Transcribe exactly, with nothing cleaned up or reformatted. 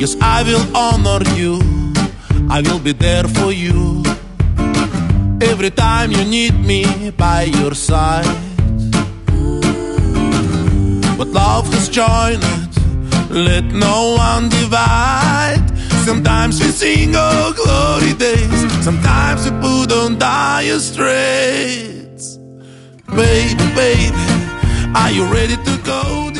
Yes, I will honor you, I will be there for you. Every time you need me by your side. But love has joined it, let no one divide. Sometimes we sing oh glory days, sometimes we put on dire straits. Baby, baby, are you ready to go?